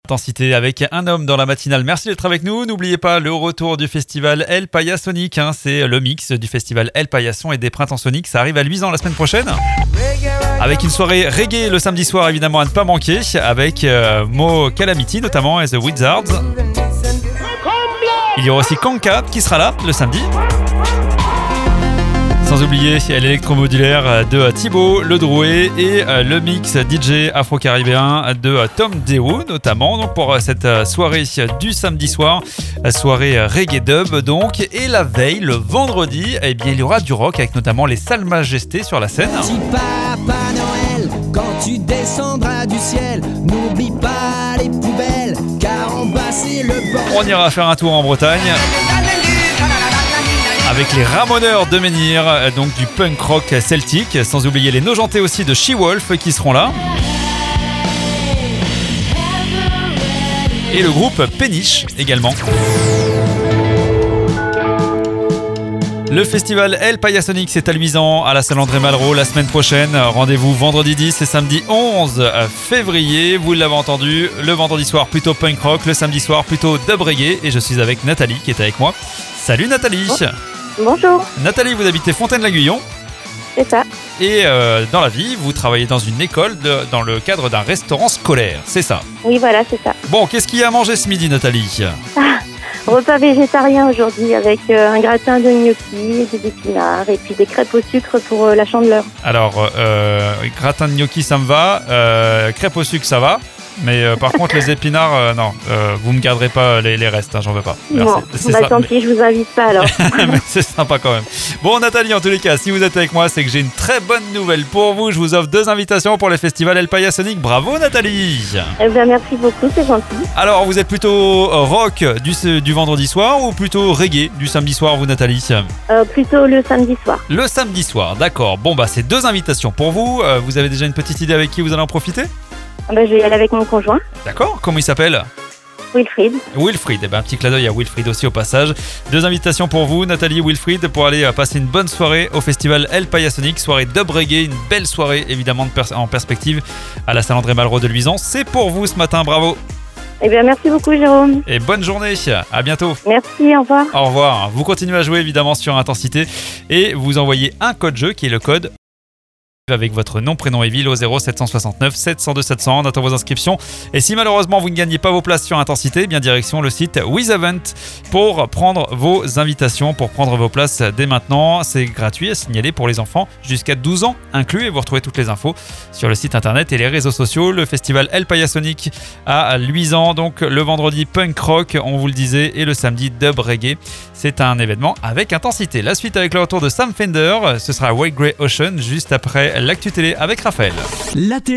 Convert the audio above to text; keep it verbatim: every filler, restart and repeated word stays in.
Intensité avec un homme dans la matinale. Merci d'être avec nous. N'oubliez pas le retour du festival El Payasonic. Hein, c'est le mix du festival El Payason et des Printemps Soniques. Ça arrive à Luisan la semaine prochaine. Avec une soirée reggae le samedi soir, évidemment, à ne pas manquer. Avec euh, Mo Calamity notamment et The Wizards. Il y aura aussi Kanka qui sera là le samedi. Sans oublier l'électromodulaire de Thibaut, le Drouet et le mix D J afro-caribéen de Tom Dewo notamment. Donc pour cette soirée du samedi soir, soirée reggae dub donc. Et la veille, le vendredi, eh bien, il y aura du rock avec notamment les Salles Majestés sur la scène. Petit Papa Noël, quand tu descendras du ciel, n'oublie pas les poubelles, car en bas c'est le bord. On ira faire un tour en Bretagne avec les Ramoneurs de Menhir, donc du punk rock celtique, sans oublier les Nojentés aussi de She-Wolf qui seront là. Et le groupe Péniche également. Le festival El Payasonic, c'est à Luisan, à la salle André Malraux la semaine prochaine. Rendez-vous vendredi dix et samedi onze février. Vous l'avez entendu, le vendredi soir plutôt punk rock, le samedi soir plutôt dub reggae. Et je suis avec Nathalie qui est avec moi. Salut Nathalie. Oh. Bonjour. Nathalie, vous habitez Fontaine-l'Aiguillon. C'est ça. Et euh, dans la vie, vous travaillez dans une école de, dans le cadre d'un restaurant scolaire, c'est ça? Oui, voilà, c'est ça. Bon, qu'est-ce qu'il y a à manger ce midi, Nathalie? Ah, repas végétarien aujourd'hui avec euh, un gratin de gnocchi, des épinards et puis des crêpes au sucre pour euh, la Chandeleur. Alors, euh, gratin de gnocchi, ça me va. Euh, crêpes au sucre, ça va. Mais euh, par contre, les épinards, euh, non, euh, vous me garderez pas les, les restes, hein, j'en veux pas. Merci. Bon, c'est bah ça. tant pis, je vous invite pas alors. Mais c'est sympa quand même. Bon, Nathalie, en tous les cas, si vous êtes avec moi, c'est que j'ai une très bonne nouvelle pour vous. Je vous offre deux invitations pour le festival El Payasonic. Bravo, Nathalie. Eh bien, merci beaucoup, c'est gentil. Alors, vous êtes plutôt rock du, du vendredi soir ou plutôt reggae du samedi soir, vous, Nathalie? euh, Plutôt le samedi soir. Le samedi soir, d'accord. Bon, bah, c'est deux invitations pour vous. Euh, vous avez déjà une petite idée avec qui vous allez en profiter? Ben, je vais y aller avec mon conjoint. D'accord, comment il s'appelle? Wilfried. Wilfried, eh ben, un petit clin d'œil à Wilfried aussi au passage. Deux invitations pour vous, Nathalie et Wilfried, pour aller passer une bonne soirée au festival El Payasonic, soirée dub reggae, une belle soirée évidemment de pers- en perspective à la salle André Malraux de Luisan. C'est pour vous ce matin, bravo. Eh bien, merci beaucoup, Jérôme. Et bonne journée, à bientôt. Merci, au revoir. Au revoir. Vous continuez à jouer évidemment sur Intensité et vous envoyez un code jeu qui est le code avec votre nom, prénom et ville au zéro sept cent soixante-neuf sept cent deux sept cents. On attend vos inscriptions. Et si malheureusement vous ne gagnez pas vos places sur Intensité, eh bien direction le site WizEvent pour prendre vos invitations, pour prendre vos places dès maintenant. C'est gratuit à signaler pour les enfants jusqu'à douze ans inclus. Et vous retrouvez toutes les infos sur le site internet et les réseaux sociaux. Le festival El Payasonic à Luisan, donc le vendredi punk rock, on vous le disait, et le samedi dub reggae. C'est un événement avec Intensité. La suite avec le retour de Sam Fender, ce sera White Grey Ocean juste après l'actu télé avec Raphaël. La télé.